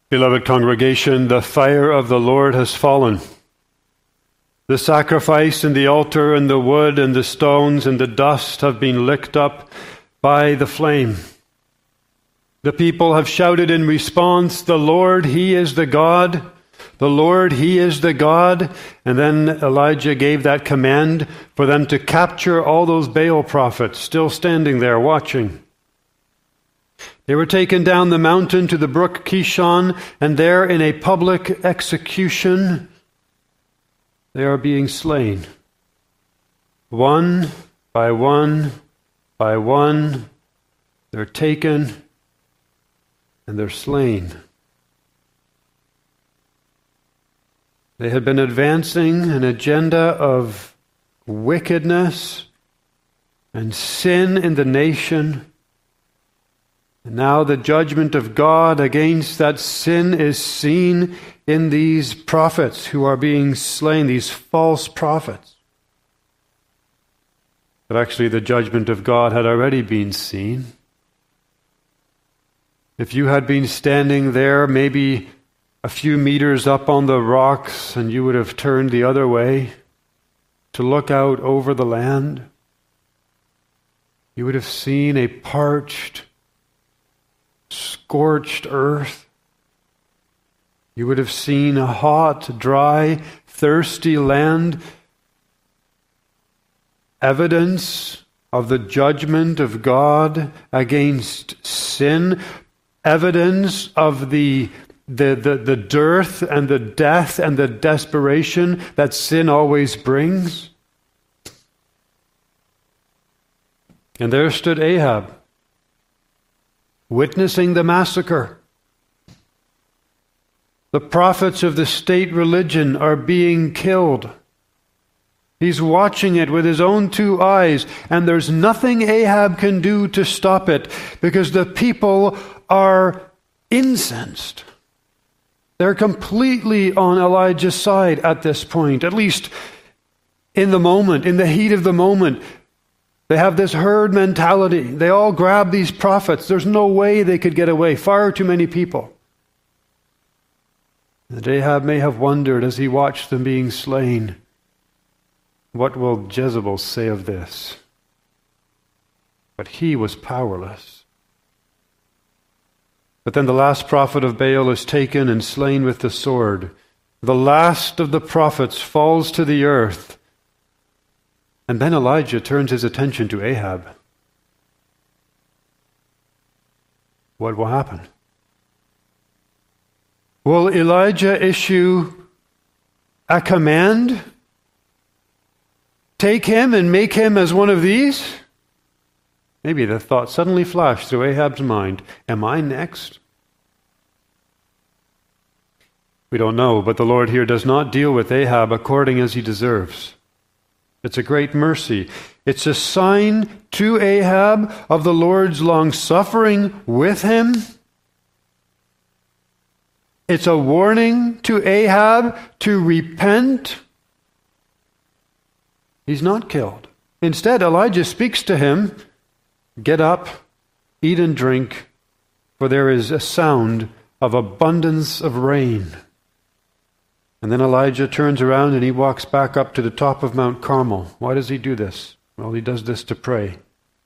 Beloved congregation, the fire of the Lord has fallen. The sacrifice and the altar and the wood and the stones and the dust have been licked up by the flame. The people have shouted in response, "The Lord, He is the God. The Lord, He is the God." And then Elijah gave that command for them to capture all those Baal prophets still standing there watching. They were taken down the mountain to the brook Kishon, and there in a public execution, they are being slain. One by one by one, they're taken and they're slain. They had been advancing an agenda of wickedness and sin in the nation. And now the judgment of God against that sin is seen in these prophets who are being slain, these false prophets. But actually the judgment of God had already been seen. If you had been standing there maybe a few meters up on the rocks and you would have turned the other way to look out over the land, you would have seen a parched, scorched earth. You would have seen a hot, dry, thirsty land. Evidence of the judgment of God against sin. Evidence of the dearth and the death and the desperation that sin always brings. And there stood Ahab, witnessing the massacre. The prophets of the state religion are being killed. He's watching it with his own two eyes, and there's nothing Ahab can do to stop it because the people are incensed. They're completely on Elijah's side at this point, at least in the moment, in the heat of the moment. They have this herd mentality. They all grab these prophets. There's no way they could get away. Far too many people. And Ahab may have wondered as he watched them being slain, what will Jezebel say of this? But he was powerless. But then the last prophet of Baal is taken and slain with the sword. The last of the prophets falls to the earth. And then Elijah turns his attention to Ahab. What will happen? Will Elijah issue a command? Take him and make him as one of these? Maybe the thought suddenly flashed through Ahab's mind. Am I next? We don't know, but the Lord here does not deal with Ahab according as he deserves. It's a great mercy. It's a sign to Ahab of the Lord's long-suffering with him. It's a warning to Ahab to repent. He's not killed. Instead, Elijah speaks to him, "Get up, eat and drink, for there is a sound of abundance of rain." And then Elijah turns around and he walks back up to the top of Mount Carmel. Why does he do this? Well, he does this to pray.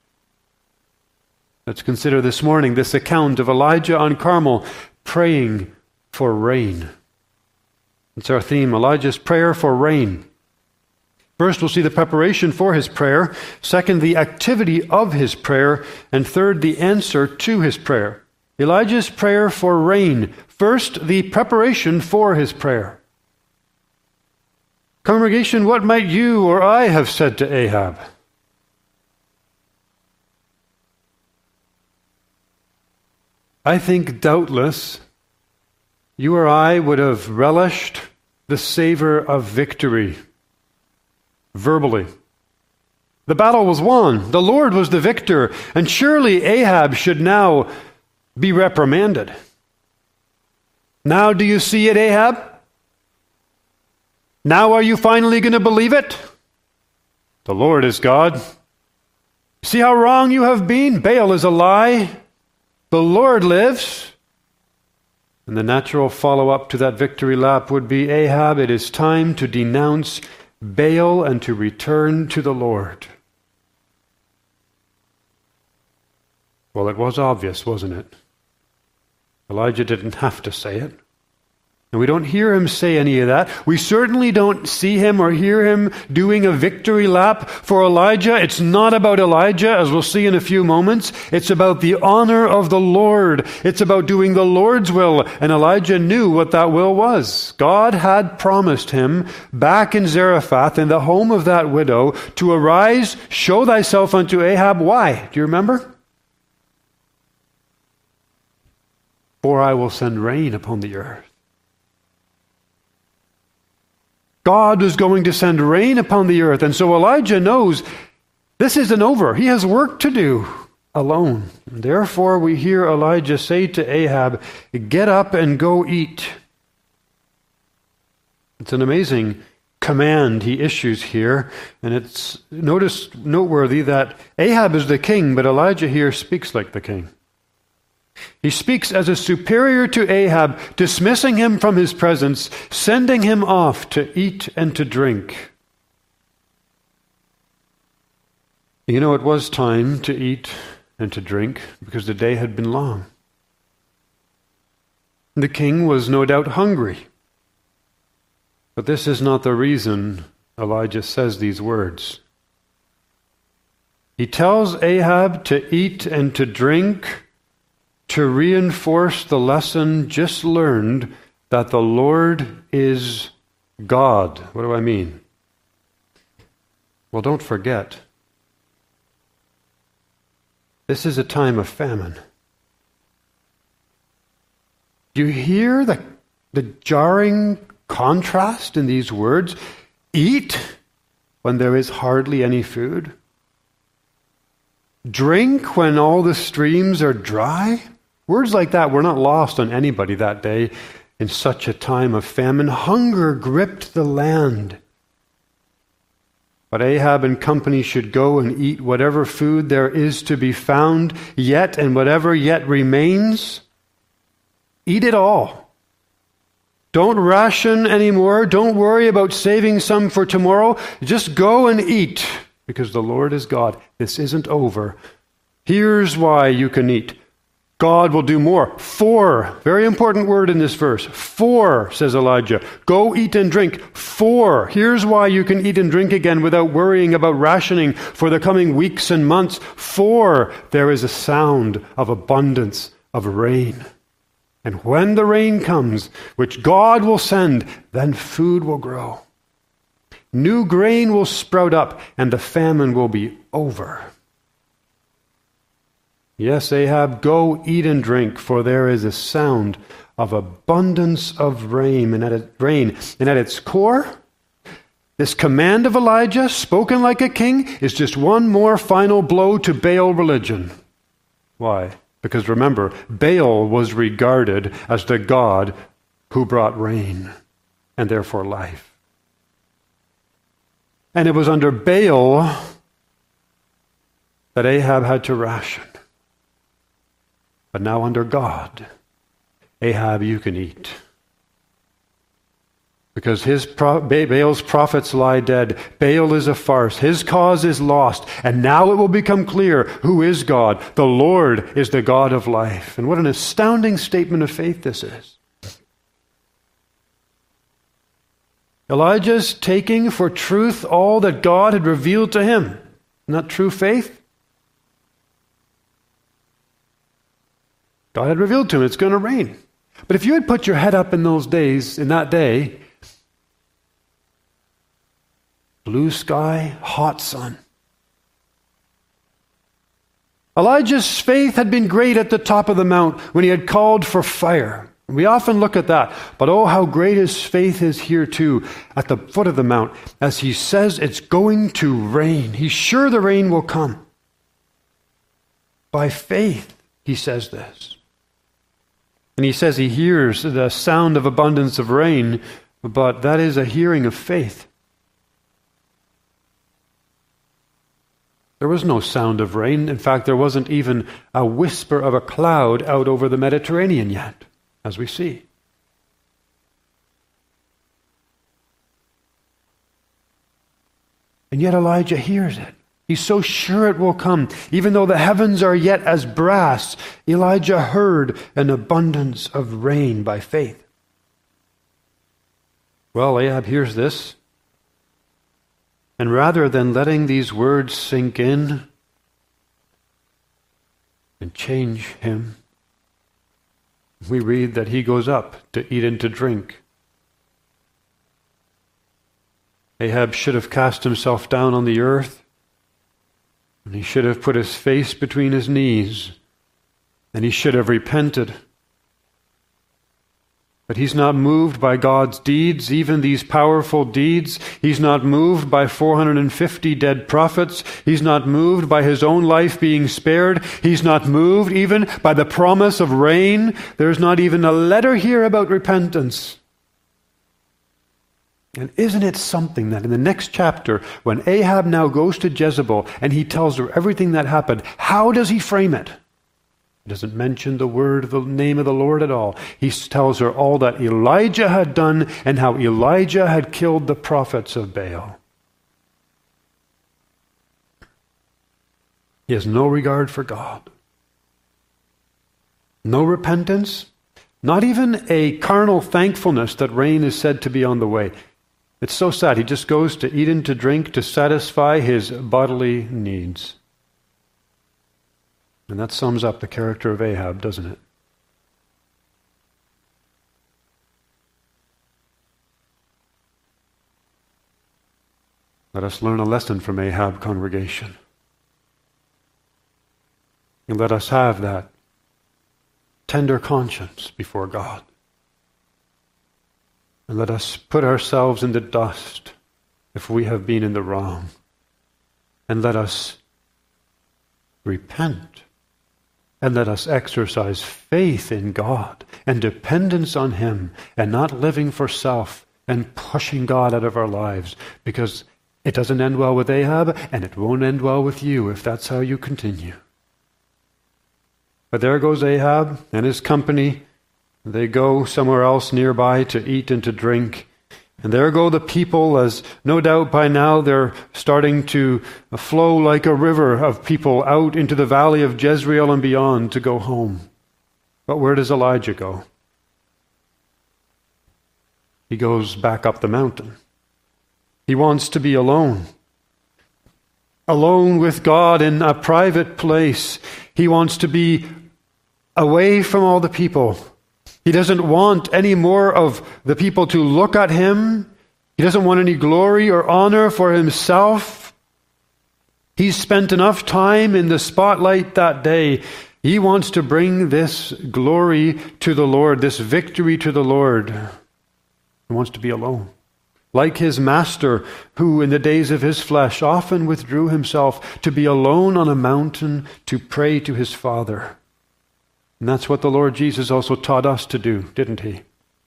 Let's consider this morning this account of Elijah on Carmel praying for rain. It's our theme, Elijah's prayer for rain. First, we'll see the preparation for his prayer. Second, the activity of his prayer. And third, the answer to his prayer. Elijah's prayer for rain. First, the preparation for his prayer. Congregation, what might you or I have said to Ahab? I think doubtless you or I would have relished the savor of victory verbally. The battle was won. The Lord was the victor. And surely Ahab should now be reprimanded. Now do you see it, Ahab? Now are you finally going to believe it? The Lord is God. See how wrong you have been? Baal is a lie. The Lord lives. And the natural follow-up to that victory lap would be, Ahab, it is time to denounce Baal and to return to the Lord. Well, it was obvious, wasn't it? Elijah didn't have to say it. And we don't hear him say any of that. We certainly don't see him or hear him doing a victory lap for Elijah. It's not about Elijah, as we'll see in a few moments. It's about the honor of the Lord. It's about doing the Lord's will. And Elijah knew what that will was. God had promised him back in Zarephath, in the home of that widow, to arise, show thyself unto Ahab. Why? Do you remember? For I will send rain upon the earth. God is going to send rain upon the earth. And so Elijah knows this isn't over. He has work to do alone. Therefore, we hear Elijah say to Ahab, get up and go eat. It's an amazing command he issues here. And it's noteworthy that Ahab is the king, but Elijah here speaks like the king. He speaks as a superior to Ahab, dismissing him from his presence, sending him off to eat and to drink. You know, it was time to eat and to drink because the day had been long. The king was no doubt hungry. But this is not the reason Elijah says these words. He tells Ahab to eat and to drink to reinforce the lesson just learned that the Lord is God. What do I mean? Well, don't forget, this is a time of famine. Do you hear the jarring contrast in these words? Eat when there is hardly any food. Drink when all the streams are dry. Words like that were not lost on anybody that day in such a time of famine. Hunger gripped the land. But Ahab and company should go and eat whatever food there is to be found yet, and whatever yet remains. Eat it all. Don't ration anymore. Don't worry about saving some for tomorrow. Just go and eat, because the Lord is God. This isn't over. Here's why you can eat. God will do more. For, very important word in this verse. For, says Elijah, go eat and drink. For, here's why you can eat and drink again without worrying about rationing for the coming weeks and months. For, there is a sound of abundance of rain. And when the rain comes, which God will send, then food will grow. New grain will sprout up, and the famine will be over. Yes, Ahab, go eat and drink, for there is a sound of abundance of rain. And at its core, this command of Elijah, spoken like a king, is just one more final blow to Baal religion. Why? Because remember, Baal was regarded as the god who brought rain, and therefore life. And it was under Baal that Ahab had to ration. But now under God, Ahab, you can eat. Because Baal's prophets lie dead. Baal is a farce. His cause is lost. And now it will become clear who is God. The Lord is the God of life. And what an astounding statement of faith this is. Elijah's taking for truth all that God had revealed to him. Isn't that true faith? God had revealed to him it's going to rain. But if you had put your head up in those days, in that day, blue sky, hot sun. Elijah's faith had been great at the top of the mount when he had called for fire. We often look at that, but oh, how great his faith is here too, at the foot of the mount, as he says it's going to rain. He's sure the rain will come. By faith, he says this. And he says he hears the sound of abundance of rain, but that is a hearing of faith. There was no sound of rain. In fact, there wasn't even a whisper of a cloud out over the Mediterranean yet. as we see. And yet Elijah hears it. He's so sure it will come. Even though the heavens are yet as brass, Elijah heard an abundance of rain by faith. Well, Ahab hears this. And rather than letting these words sink in and change him, we read that he goes up to eat and to drink. Ahab should have cast himself down on the earth, and he should have put his face between his knees, and he should have repented. But he's not moved by God's deeds, even these powerful deeds. He's not moved by 450 dead prophets. He's not moved by his own life being spared. He's not moved even by the promise of rain. There's not even a letter here about repentance. And isn't it something that in the next chapter, when Ahab now goes to Jezebel and he tells her everything that happened, how does he frame it? He doesn't mention the name of the Lord at all. He tells her all that Elijah had done and how Elijah had killed the prophets of Baal. He has no regard for God. No repentance. Not even a carnal thankfulness that rain is said to be on the way. It's so sad. He just goes to eat and to drink to satisfy his bodily needs. And that sums up the character of Ahab, doesn't it? Let us learn a lesson from Ahab, congregation. And let us have that tender conscience before God. And let us put ourselves in the dust if we have been in the wrong. And let us repent. And let us exercise faith in God and dependence on Him and not living for self and pushing God out of our lives, because it doesn't end well with Ahab and it won't end well with you if that's how you continue. But there goes Ahab and his company. They go somewhere else nearby to eat and to drink. And there go the people, as no doubt by now they're starting to flow like a river of people out into the valley of Jezreel and beyond to go home. But where does Elijah go? He goes back up the mountain. He wants to be alone. Alone with God in a private place. He wants to be away from all the people. He doesn't want any more of the people to look at him. He doesn't want any glory or honor for himself. He's spent enough time in the spotlight that day. He wants to bring this glory to the Lord, this victory to the Lord. He wants to be alone. Like his master, who in the days of his flesh often withdrew himself to be alone on a mountain to pray to his Father. And that's what the Lord Jesus also taught us to do, didn't he?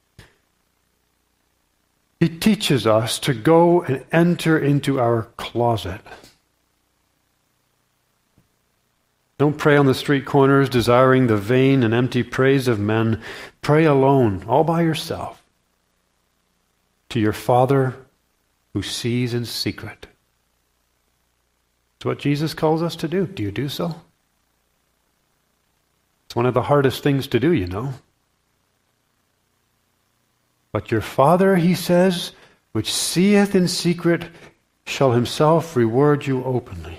He teaches us to go and enter into our closet. Don't pray on the street corners desiring the vain and empty praise of men. Pray alone, all by yourself, to your Father who sees in secret. It's what Jesus calls us to do. Do you do so? It's one of the hardest things to do, you know. But your Father, he says, which seeth in secret, shall himself reward you openly.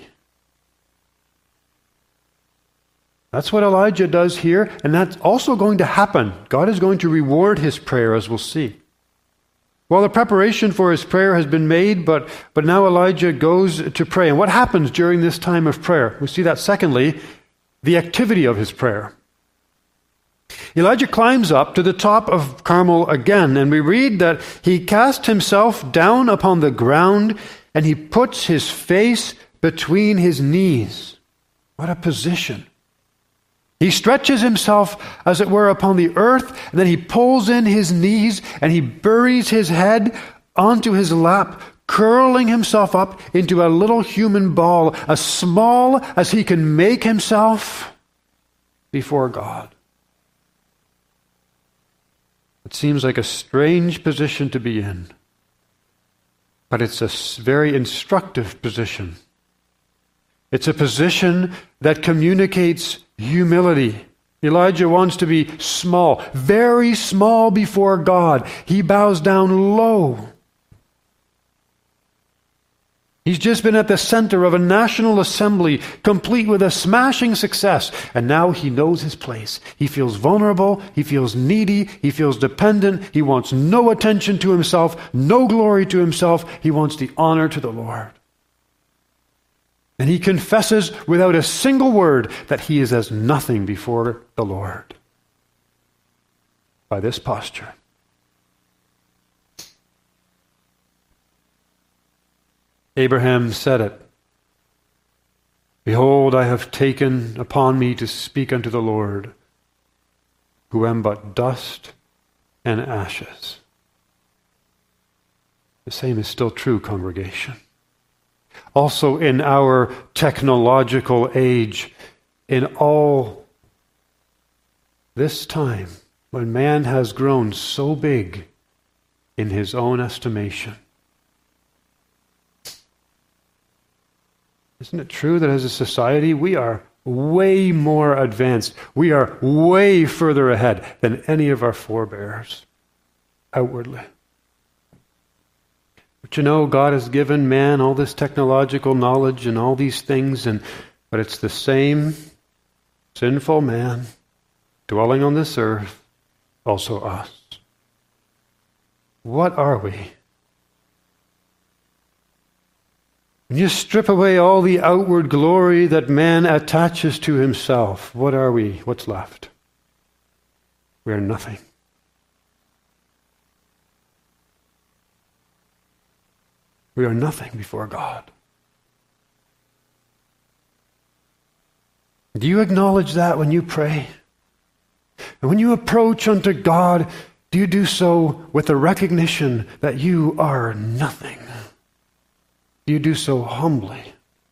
That's what Elijah does here, and that's also going to happen. God is going to reward his prayer, as we'll see. Well, the preparation for his prayer has been made, but now Elijah goes to pray. And what happens during this time of prayer? We see that secondly, the activity of his prayer. Elijah climbs up to the top of Carmel again, and we read that he cast himself down upon the ground and he puts his face between his knees. What a position. He stretches himself, as it were, upon the earth, and then he pulls in his knees and he buries his head onto his lap, curling himself up into a little human ball, as small as he can make himself before God. It seems like a strange position to be in, but it's a very instructive position. It's a position that communicates humility. Elijah wants to be small, very small before God. He bows down low. He's just been at the center of a national assembly, complete with a smashing success, and now he knows his place. He feels vulnerable, he feels needy, he feels dependent, he wants no attention to himself, no glory to himself, he wants the honor to the Lord. And he confesses without a single word that he is as nothing before the Lord. By this posture. Abraham said it. Behold, I have taken upon me to speak unto the Lord, who am but dust and ashes. The same is still true, congregation. Also in our technological age, in all this time, when man has grown so big in his own estimation. Isn't it true that as a society we are way more advanced? We are way further ahead than any of our forebears outwardly. But you know, God has given man all this technological knowledge and all these things, but it's the same sinful man dwelling on this earth, also us. What are we? When you strip away all the outward glory that man attaches to himself, what are we? What's left? We are nothing. We are nothing before God. Do you acknowledge that when you pray? And when you approach unto God, do you do so with the recognition that you are nothing? Do you do so humbly?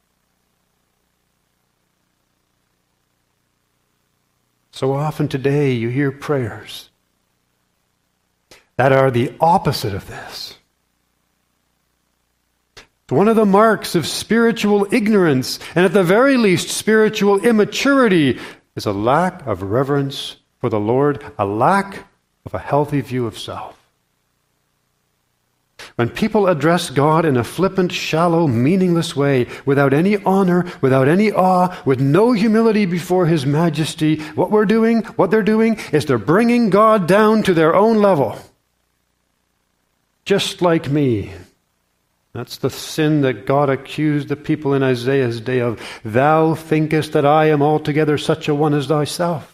So often today you hear prayers that are the opposite of this. One of the marks of spiritual ignorance, and at the very least spiritual immaturity, is a lack of reverence for the Lord, a lack of a healthy view of self. When people address God in a flippant, shallow, meaningless way, without any honor, without any awe, with no humility before His majesty, what they're doing is they're bringing God down to their own level. Just like me. That's the sin that God accused the people in Isaiah's day of. Thou thinkest that I am altogether such a one as thyself.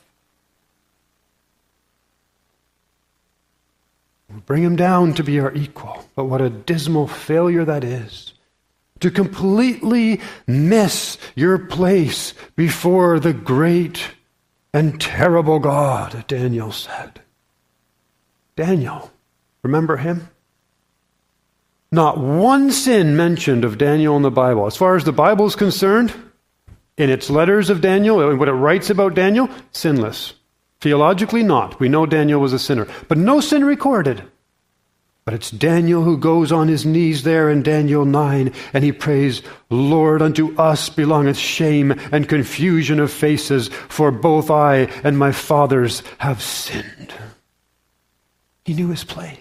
Bring him down to be our equal. But what a dismal failure that is. To completely miss your place before the great and terrible God, Daniel said. Daniel, remember him? Not one sin mentioned of Daniel in the Bible. As far as the Bible is concerned, in its letters of Daniel, what it writes about Daniel, sinless. Theologically not. We know Daniel was a sinner. But no sin recorded. But it's Daniel who goes on his knees there in Daniel 9, and he prays, Lord, unto us belongeth shame and confusion of faces, for both I and my fathers have sinned. He knew his place.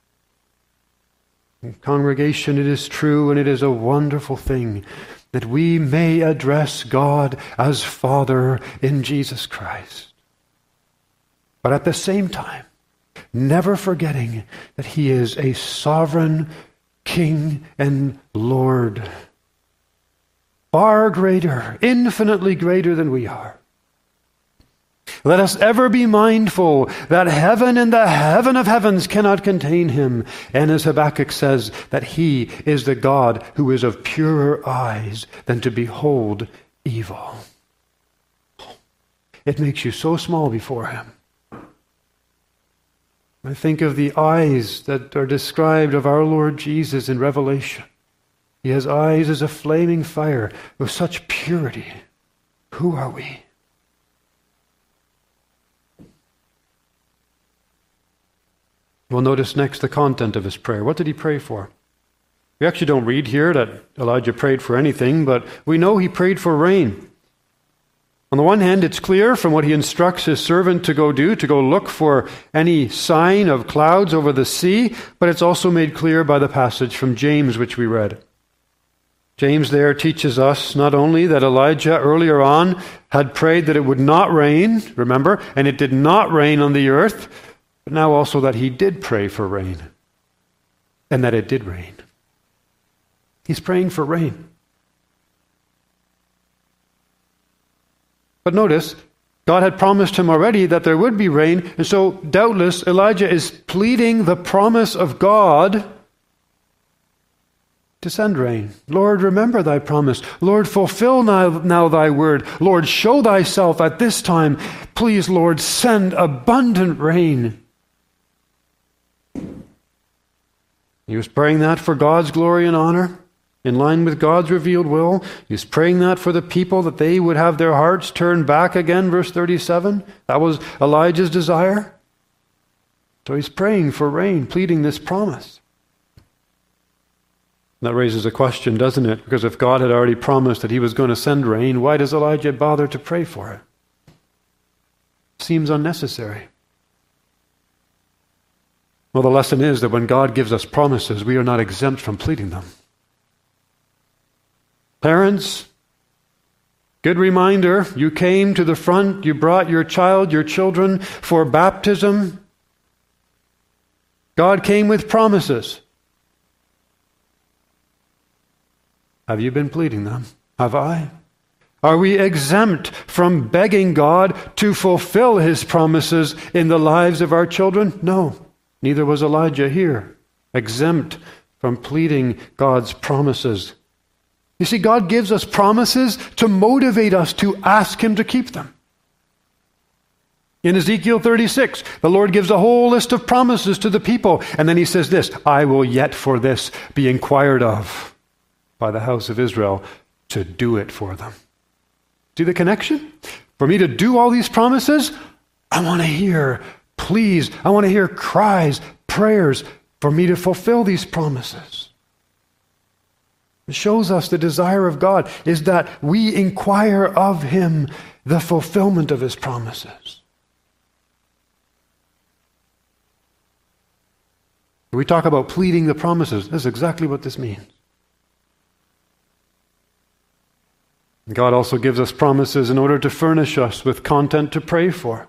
Congregation, it is true and it is a wonderful thing that we may address God as Father in Jesus Christ. But at the same time, never forgetting that He is a sovereign King and Lord, far greater, infinitely greater than we are. Let us ever be mindful that heaven and the heaven of heavens cannot contain Him. And as Habakkuk says, that He is the God who is of purer eyes than to behold evil. It makes you so small before Him. I think of the eyes that are described of our Lord Jesus in Revelation. He has eyes as a flaming fire with such purity. Who are we? Well, notice next the content of his prayer. What did he pray for? We actually don't read here that Elijah prayed for anything, but we know he prayed for rain. On the one hand, it's clear from what he instructs his servant to go do, to go look for any sign of clouds over the sea, but it's also made clear by the passage from James, which we read. James there teaches us not only that Elijah earlier on had prayed that it would not rain, remember, and it did not rain on the earth, but now also that he did pray for rain, and that it did rain. He's praying for rain. But notice, God had promised him already that there would be rain, and so doubtless Elijah is pleading the promise of God to send rain. Lord, remember thy promise. Lord, fulfill now thy word. Lord, show thyself at this time. Please, Lord, send abundant rain. He was praying that for God's glory and honor, in line with God's revealed will. He was praying that for the people, that they would have their hearts turned back again, verse 37. That was Elijah's desire. So he's praying for rain, pleading this promise. That raises a question, doesn't it? Because if God had already promised that he was going to send rain, why does Elijah bother to pray for it? Seems unnecessary. Well, the lesson is that when God gives us promises, we are not exempt from pleading them. Parents, good reminder, you came to the front, you brought your child, your children for baptism. God came with promises. Have you been pleading them? Have I? Are we exempt from begging God to fulfill his promises in the lives of our children? No, neither was Elijah here, exempt from pleading God's promises. You see, God gives us promises to motivate us to ask him to keep them. In Ezekiel 36, the Lord gives a whole list of promises to the people, and then he says this, I will yet for this be inquired of by the house of Israel to do it for them. See the connection? For me to do all these promises, I want to hear pleas, I want to hear cries, prayers for me to fulfill these promises. It shows us the desire of God is that we inquire of him the fulfillment of his promises. We talk about pleading the promises. That's exactly what this means. God also gives us promises in order to furnish us with content to pray for.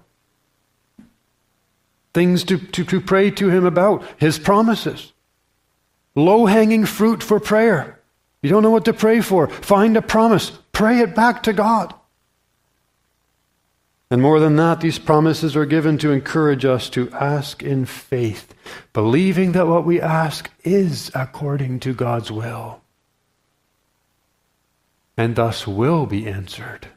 Things to pray to him about, his promises. Low-hanging fruit for prayer. You don't know what to pray for. Find a promise. Pray it back to God. And more than that, these promises are given to encourage us to ask in faith, believing that what we ask is according to God's will, and thus will be answered.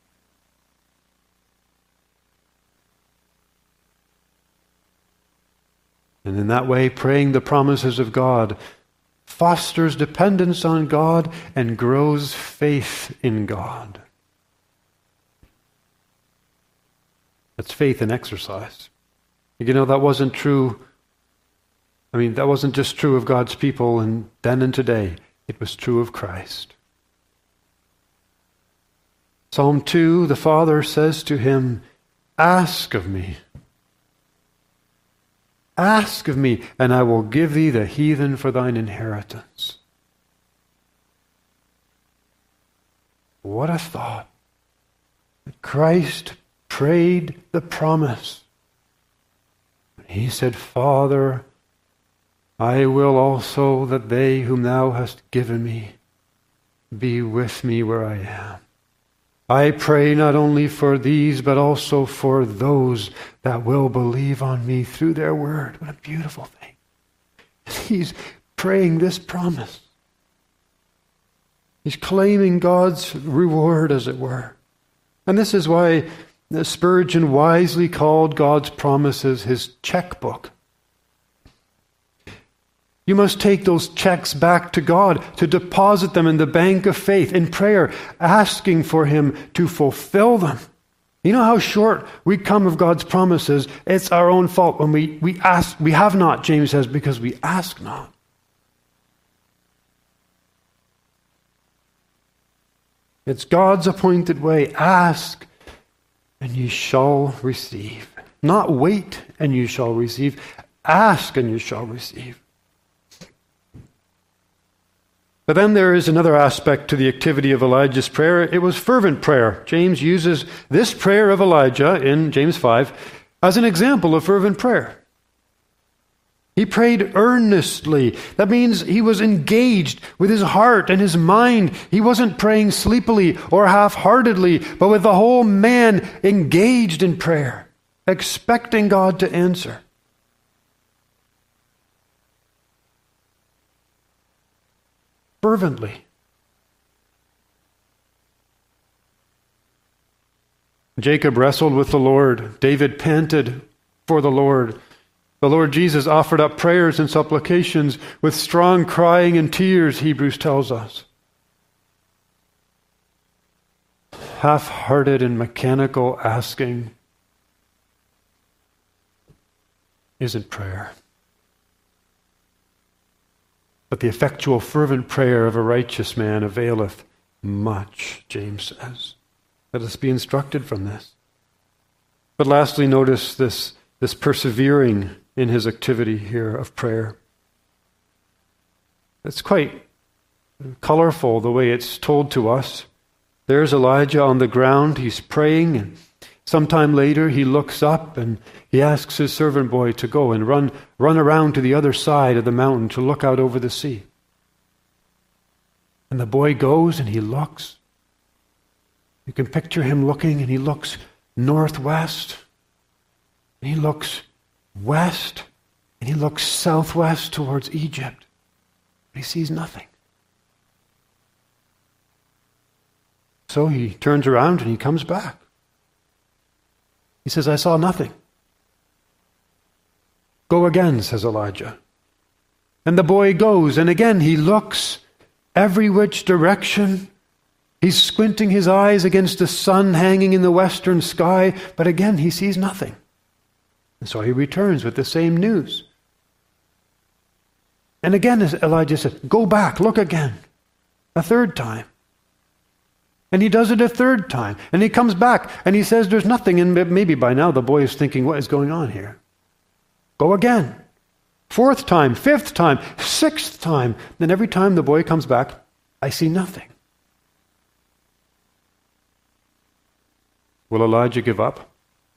And in that way, praying the promises of God fosters dependence on God and grows faith in God. That's faith in exercise. You know, that wasn't true. That wasn't just true of God's people and then and today. It was true of Christ. Psalm 2, the Father says to him, ask of me. Ask of me, and I will give thee the heathen for thine inheritance. What a thought. That Christ prayed the promise. He said, Father, I will also that they whom thou hast given me be with me where I am. I pray not only for these, but also for those that will believe on me through their word. What a beautiful thing. He's praying this promise. He's claiming God's reward, as it were. And this is why Spurgeon wisely called God's promises his checkbook. You must take those checks back to God to deposit them in the bank of faith in prayer, asking for him to fulfill them You know how short we come of God's promises? It's our own fault when we ask. We have not, James says, because we ask not. It's God's appointed way. Ask, and you shall receive. Not wait, and you shall receive. Ask, and you shall receive. But then there is another aspect to the activity of Elijah's prayer. It was fervent prayer. James uses this prayer of Elijah in James 5 as an example of fervent prayer. He prayed earnestly. That means he was engaged with his heart and his mind. He wasn't praying sleepily or half-heartedly, but with the whole man engaged in prayer, expecting God to answer. Fervently. Jacob wrestled with the Lord. David panted for the Lord. The Lord Jesus offered up prayers and supplications with strong crying and tears, Hebrews tells us. Half-hearted and mechanical asking isn't prayer. But the effectual, fervent prayer of a righteous man availeth much, James says. Let us be instructed from this. But lastly, notice this persevering in his activity here of prayer. It's quite colorful the way it's told to us. There's Elijah on the ground. He's praying, and sometime later he looks up and he asks his servant boy to go and run around to the other side of the mountain to look out over the sea. And the boy goes and he looks. You can picture him looking, and he looks northwest, and he looks west, and he looks southwest towards Egypt. But he sees nothing. So he turns around and he comes back. He says, I saw nothing. Go again, says Elijah. And the boy goes, and again he looks every which direction. He's squinting his eyes against the sun hanging in the western sky, but again he sees nothing. And so he returns with the same news. And again Elijah said, go back, look again. A third time. And he does it a third time. And he comes back and he says there's nothing. And maybe by now the boy is thinking, what is going on here? Go again. Fourth time, fifth time, sixth time. Then every time the boy comes back, I see nothing. Will Elijah give up?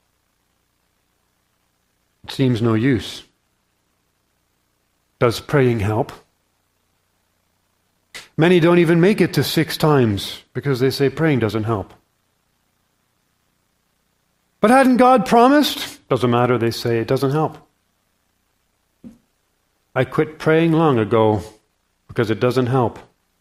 It seems no use. Does praying help? Many don't even make it to 6 times because they say praying doesn't help. But hadn't God promised? Doesn't matter, they say, it doesn't help. I quit praying long ago because it doesn't help.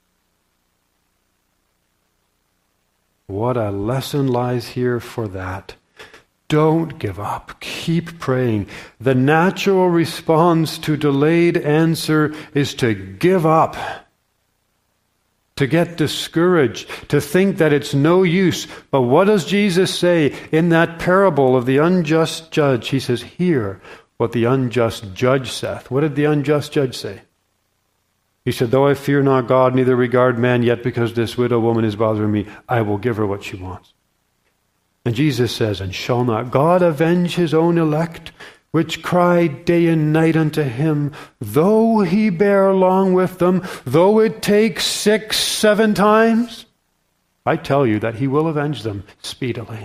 What a lesson lies here for that. Don't give up. Keep praying. The natural response to delayed answer is to give up, to get discouraged, to think that it's no use. But what does Jesus say in that parable of the unjust judge? He says, hear what the unjust judge saith. What did the unjust judge say? He said, though I fear not God, neither regard man, yet because this widow woman is bothering me, I will give her what she wants. And Jesus says, and shall not God avenge his own elect, which cry day and night unto him, though he bear long with them, though it takes 6, 7 times? I tell you that he will avenge them speedily.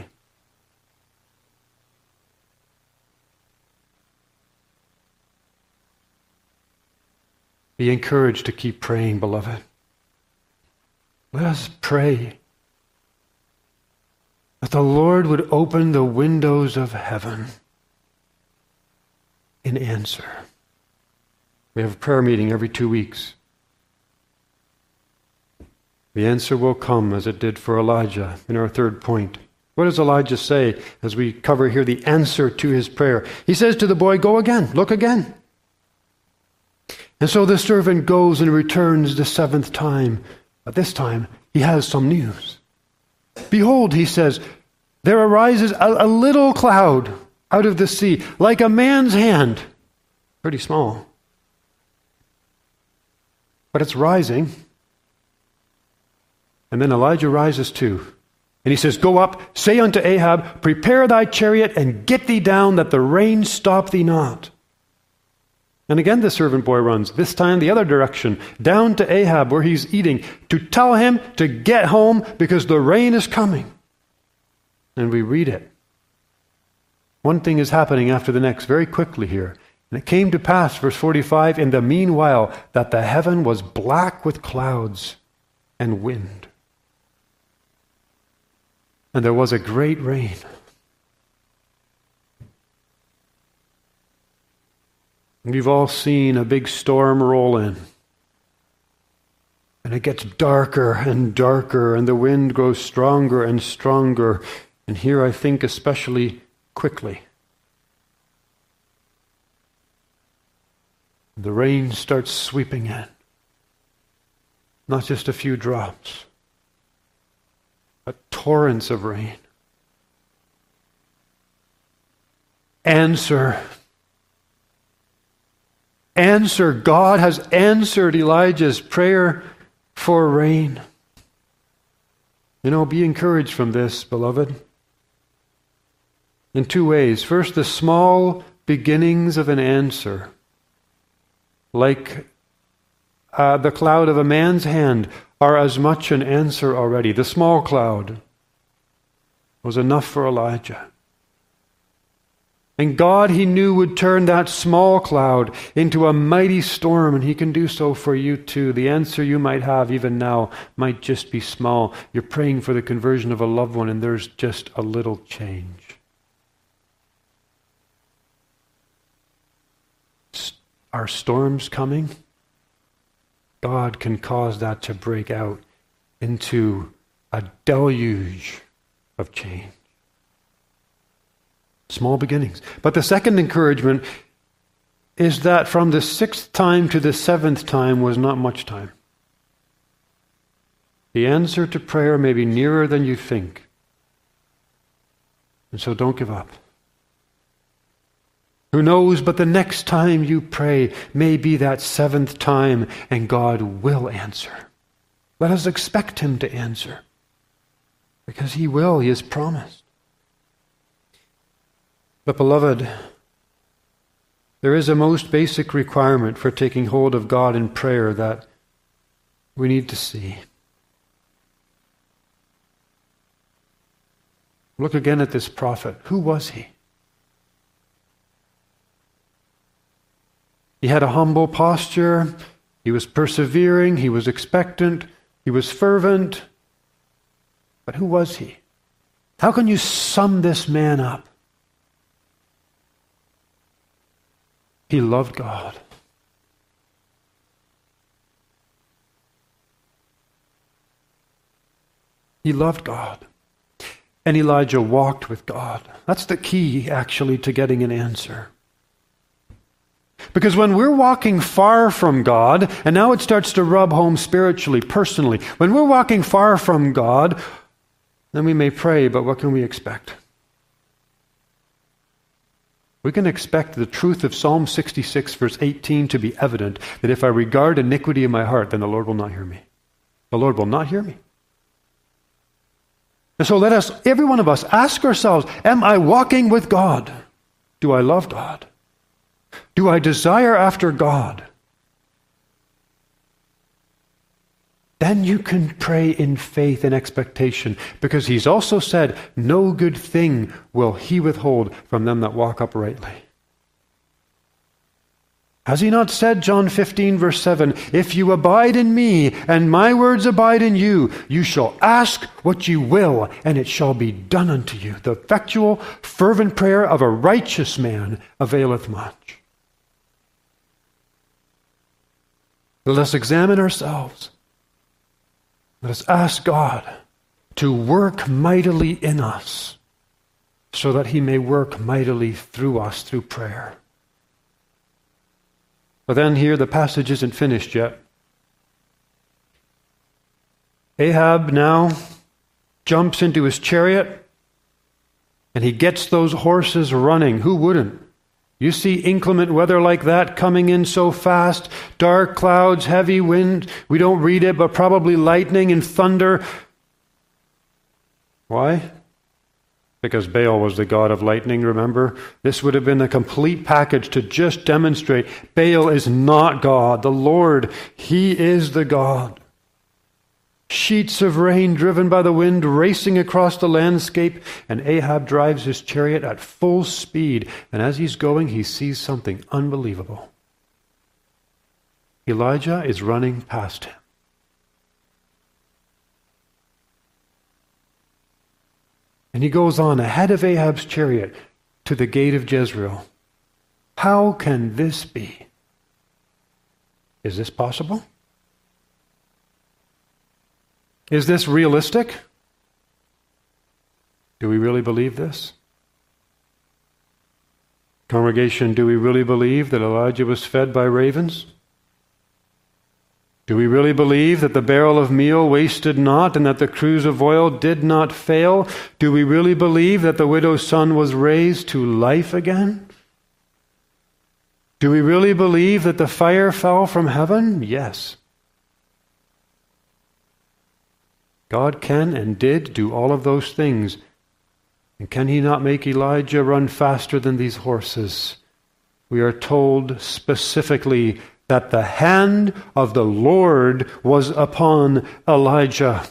Be encouraged to keep praying, beloved. Let us pray that the Lord would open the windows of heaven in answer. We have a prayer meeting every 2 weeks. The answer will come as it did for Elijah in our third point. What does Elijah say as we cover here the answer to his prayer? He says to the boy, go again, look again. And so the servant goes and returns the 7th time. But this time, he has some news. Behold, he says, there arises a little cloud out of the sea, like a man's hand. Pretty small. But it's rising. And then Elijah rises too. And he says, "Go up, say unto Ahab, prepare thy chariot, and get thee down, that the rain stop thee not." And again the servant boy runs, this time the other direction, down to Ahab where he's eating, to tell him to get home because the rain is coming. And we read it. One thing is happening after the next very quickly here. And it came to pass, verse 45, in the meanwhile, that the heaven was black with clouds and wind. And there was a great rain. We've all seen a big storm roll in. And it gets darker and darker, and the wind grows stronger and stronger. And here I think especially quickly. The rain starts sweeping in. Not just a few drops, but torrents of rain. Answer. God has answered Elijah's prayer for rain. Be encouraged from this, beloved. In two ways. First, the small beginnings of an answer, like the cloud of a man's hand, are as much an answer already. The small cloud was enough for Elijah. And God, he knew, would turn that small cloud into a mighty storm, and he can do so for you too. The answer you might have even now might just be small. You're praying for the conversion of a loved one, and there's just a little change. Are storms coming? God can cause that to break out into a deluge of change. Small beginnings. But the second encouragement is that from the 6th time to the 7th time was not much time. The answer to prayer may be nearer than you think. And so don't give up. Who knows, but the next time you pray may be that 7th time, and God will answer. Let us expect him to answer. Because he will, he has promised. But beloved, there is a most basic requirement for taking hold of God in prayer that we need to see. Look again at this prophet. Who was he? He had a humble posture. He was persevering. He was expectant. He was fervent. But who was he? How can you sum this man up? He loved God. He loved God. And Elijah walked with God. That's the key, actually, to getting an answer. Because when we're walking far from God, and now it starts to rub home spiritually, personally, when we're walking far from God, then we may pray, but what can we expect? We can expect the truth of Psalm 66, verse 18 to be evident, that if I regard iniquity in my heart, then the Lord will not hear me. The Lord will not hear me. And so let us, every one of us, ask ourselves, am I walking with God? Do I love God? Do I desire after God? Then you can pray in faith and expectation, because he's also said, no good thing will he withhold from them that walk uprightly. Has he not said, John 15, verse 7, if you abide in me and my words abide in you, you shall ask what you will, and it shall be done unto you. The effectual, fervent prayer of a righteous man availeth much. Let us examine ourselves. Let us ask God to work mightily in us so that he may work mightily through us through prayer. But then here the passage isn't finished yet. Ahab now jumps into his chariot And he gets those horses running. Who wouldn't? You see inclement weather like that coming in so fast, dark clouds, heavy wind. We don't read it, but probably lightning and thunder. Why? Because Baal was the god of lightning, remember? This would have been a complete package to just demonstrate Baal is not God. The Lord, He is the God. Sheets of rain driven by the wind racing across the landscape, and Ahab drives his chariot at full speed. And as he's going, he sees something unbelievable. Elijah is running past him. And he goes on ahead of Ahab's chariot to the gate of Jezreel. How can this be? Is this possible? Is this realistic? Do we really believe this? Congregation, do we really believe that Elijah was fed by ravens? Do we really believe that the barrel of meal wasted not and that the cruse of oil did not fail? Do we really believe that the widow's son was raised to life again? Do we really believe that the fire fell from heaven? Yes. God can and did do all of those things. And can He not make Elijah run faster than these horses? We are told specifically that the hand of the Lord was upon Elijah.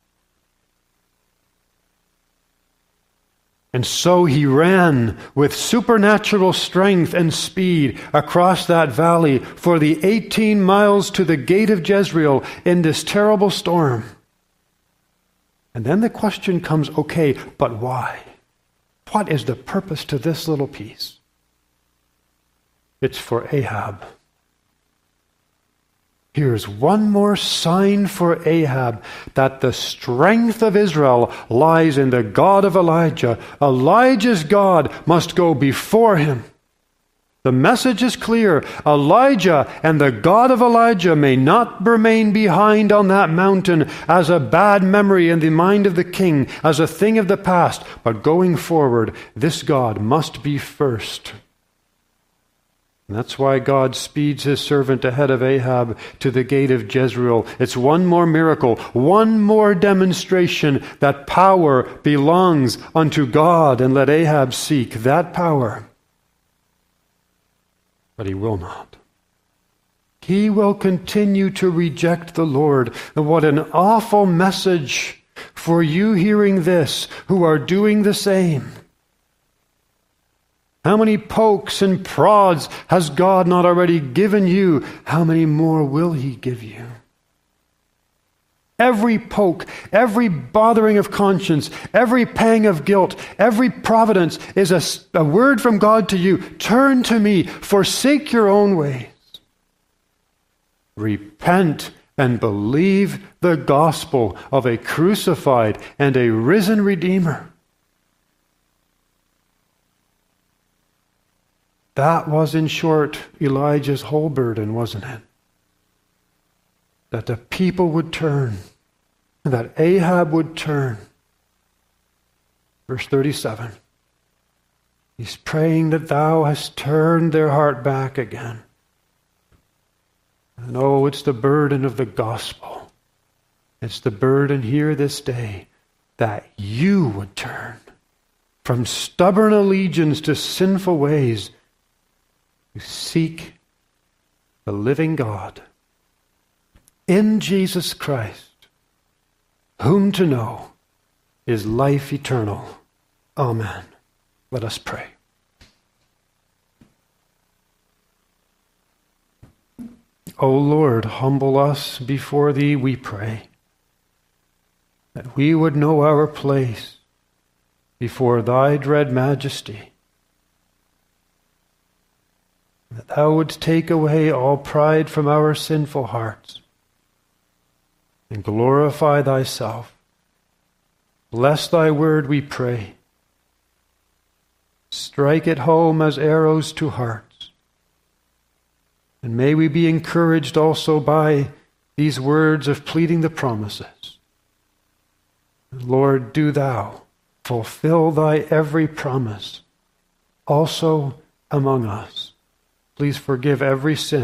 And so he ran with supernatural strength and speed across that valley for the 18 miles to the gate of Jezreel in this terrible storm. And then the question comes, okay, but why? What is the purpose to this little piece? It's for Ahab. Here's one more sign for Ahab that the strength of Israel lies in the God of Elijah. Elijah's God must go before him. The message is clear. Elijah and the God of Elijah may not remain behind on that mountain as a bad memory in the mind of the king, as a thing of the past. But going forward, this God must be first. And that's why God speeds His servant ahead of Ahab to the gate of Jezreel. It's one more miracle, one more demonstration that power belongs unto God, and let Ahab seek that power. But he will not. He will continue to reject the Lord. And what an awful message for you hearing this, who are doing the same. How many pokes and prods has God not already given you? How many more will He give you? Every poke, every bothering of conscience, every pang of guilt, every providence is a word from God to you. Turn to me, forsake your own ways. Repent and believe the gospel of a crucified and a risen Redeemer. That was, in short, Elijah's whole burden, wasn't it? That the people would turn, that Ahab would turn. Verse 37. He's praying that thou hast turned their heart back again. And oh, it's the burden of the gospel. It's the burden here this day that you would turn from stubborn allegiance to sinful ways to seek the living God in Jesus Christ, whom to know is life eternal. Amen. Let us pray. O Lord, humble us before Thee, we pray, that we would know our place before Thy dread majesty, that Thou wouldst take away all pride from our sinful hearts and glorify Thyself. Bless Thy word, we pray. Strike it home as arrows to hearts. And may we be encouraged also by these words of pleading the promises. Lord, do Thou fulfill thy every promise, also among us. Please forgive every sin